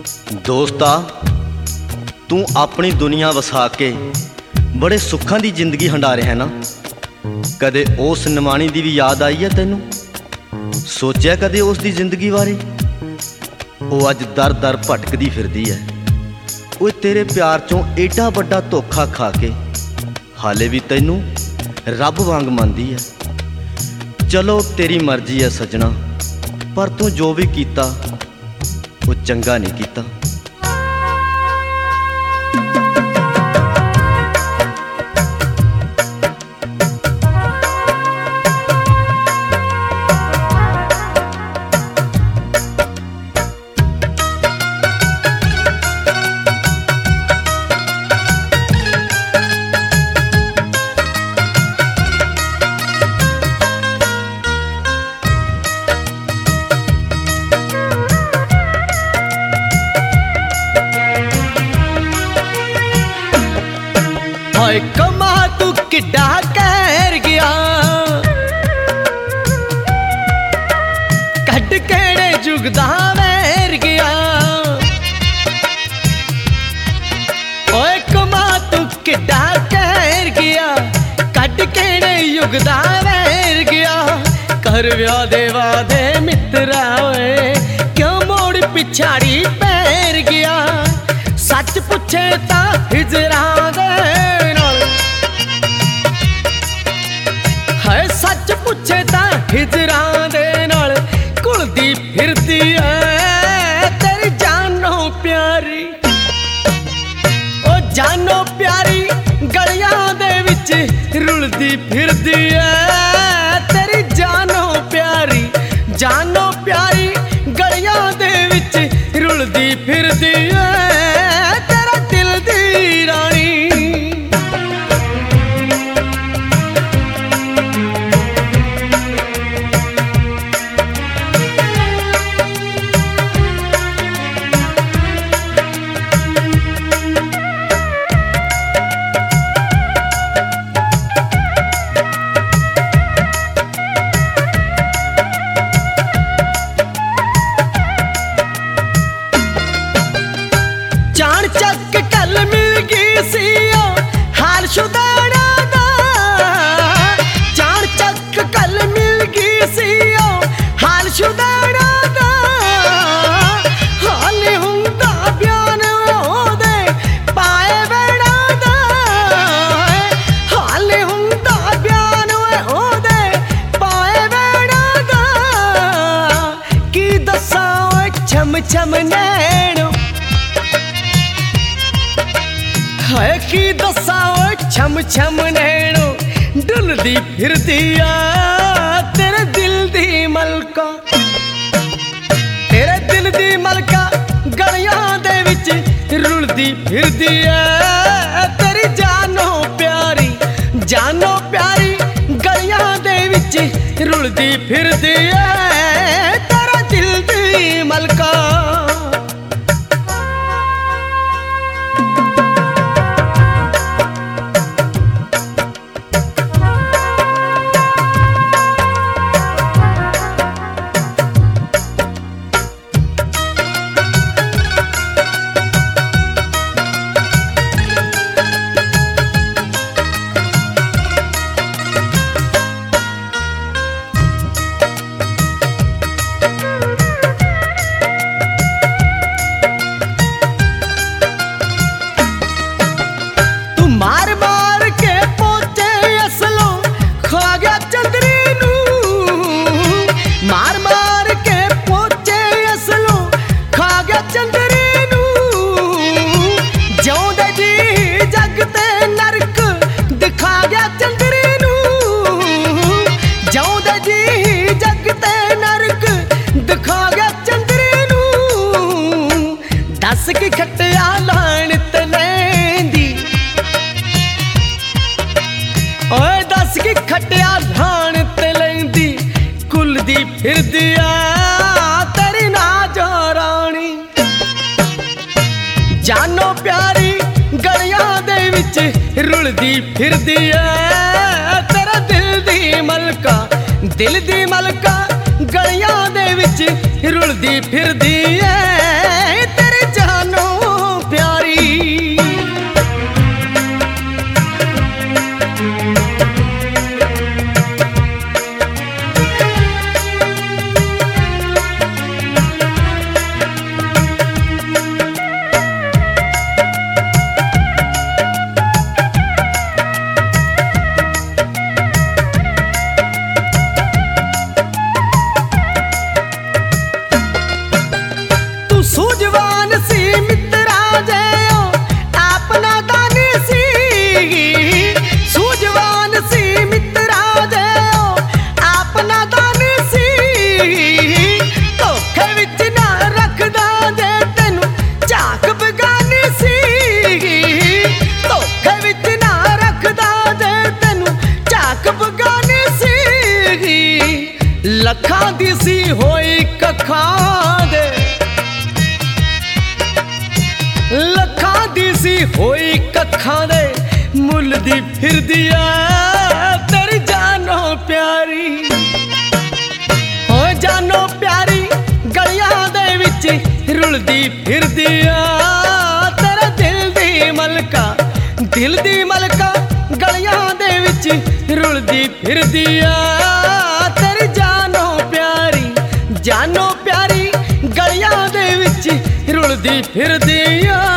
दोस्ता तू अपनी दुनिया वसा के बड़े सुखां दी जिंदगी हंडा रहा है ना। कदे उस निमाणी दी भी याद आई है तेनू? सोचा कदे उस दी जिंदगी बारे? वो अज दर दर भटकदी फिरदी है। वो तेरे प्यार चों एडा बड़ा धोखा खा के हाले भी तैनू रब वांग मनदी है। चलो तेरी मर्जी है सजना, पर तू जो भी कीता वो चंगा नहीं कीता। हाय कमा तू किड्डा कहर गया, कट केड़े जुगदा वैर गया। ओए कमा तू किड्डा कहर गया, कट केड़े युगदा वैर गया। कर व्याह दे वादे मित्रा ओए, क्यों मोड़ पिछाड़ी पैर गया। सच पूछे ता हिजरा दे नाल, हाय सच पूछे ता हिजरा दे नाल घुलदी फिरदी ऐ तेरी जानो प्यारी। ओ जानो प्यारी गलियां दे विच रुलदी फिरदी ऐ तेरी जानो प्यारी। जानो प्यारी गलियां दे विच रुलदी फिरदी ऐ तेरा दिल दी रानी। जान चक कल मिल गई सी हाल शुदाना दा। जान चक कल मिल गई सी हाल शुदाना दा। हाल हुंदा बयान ओदे पाए वेड़ा दा। हाल हुंदा बयान ओदे पाए वेड़ा दा। की दसां ओए छम छम नैनो, हाय की दसा छम छम नैनो डुलदी फिरदी आ तेरे दिल दी मलका। तेरे दिल दी मलका गलियां दे विच रुलदी फिरदी ऐ तेरी जानो प्यारी। जानो प्यारी गलियां दे विच रुलदी फिरदी ऐ तेरा दिल दी मलका। मार मार के पोते असलों खा गया चंदरी नू। मार मार के पोते असलों खा गया चंदरी नू। जिउंदे जी जगते नरक दिखा गया चंदरी नू। जिउंदे जी जगते नरक दिखा गया चंदरी नू। दस की खटिया लाण ते लैंदी, ओए दस की खटिया लाण ते लैंदी कुलदी फिरदी आ तेरी नाजो रानी। जानो प्यारी गलियां दे विच रुलदी फिरदी ऐ तेरा दिल दी मलका। दिल दी मलका गलियां दे विच रुलदी फिरदी ऐ तेरी सी मित्रा जयो अपना दानी सी सूझवान सी मित्रा जयो अपना दानी सी धोखे विच ना रखदा जे तेनू झाक बगानी सी धोखे विच ना रखदा जे तेनू झाक बगानी सी लखां दी सी होई कखां दे लखां दी सी होई कखां दे मुल दी फिरदी ऐ तेरी जानो प्यारी हो जानो प्यारी गलियां दे विच रुलदी फिरदी ऐ तेरे दिल दी मलका गलियां दे विच रुलदी फिरदी ऐ तेरी जानो प्यारी गलियां दे विच रुलदी फिरदी ऐ।